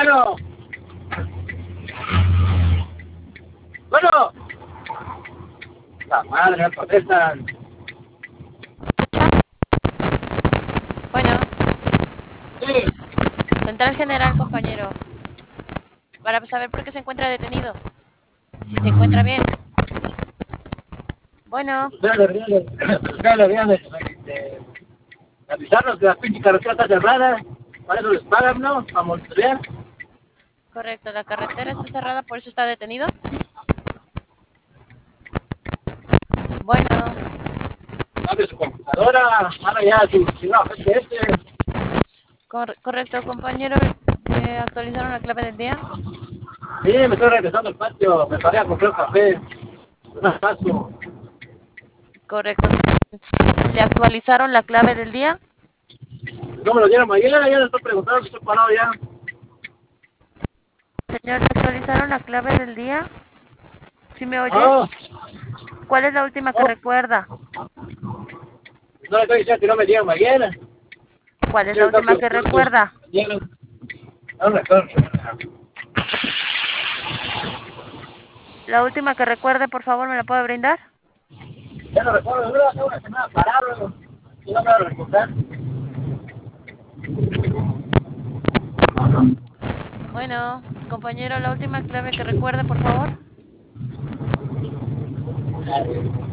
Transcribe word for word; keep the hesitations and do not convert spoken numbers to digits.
Bueno. Bueno. La madre, no contestan. Bueno, Sí. Central General, compañero. Para saber por qué se encuentra detenido. Si se encuentra bien. Bueno, Dale, dale, dale, dale, de avisarnos que la pinche carretera está cerrada. Para eso les pagan, ¿no? Para monitorear. correcto. La carretera está cerrada, por eso está detenido. Bueno, Abre su computadora. Ahora ya su chingado jefe este. cor correcto, compañero. ¿Le actualizaron la clave del día? Sí, me estoy regresando al patio. Me paré a comprar un café. Un asazo. Correcto. ¿Le actualizaron la clave del día? No me lo dieron mañana. Ya les estoy preguntando si estoy parado ya. Señor, ¿le actualizaron la clave del día? ¿Sí me oye? No, ¿Cuál es la última que no. recuerda? No le estoy diciendo que no me dieron mañana. ¿Cuál es la Quiero estar última con que los recuerda? mañana. No recuerdo. La última que recuerde, por favor, ¿me la puede brindar? Ya no recuerdo. Dura hace una semana parado. Y no me lo recordar. Bueno, compañero, la última clave que recuerde, por favor.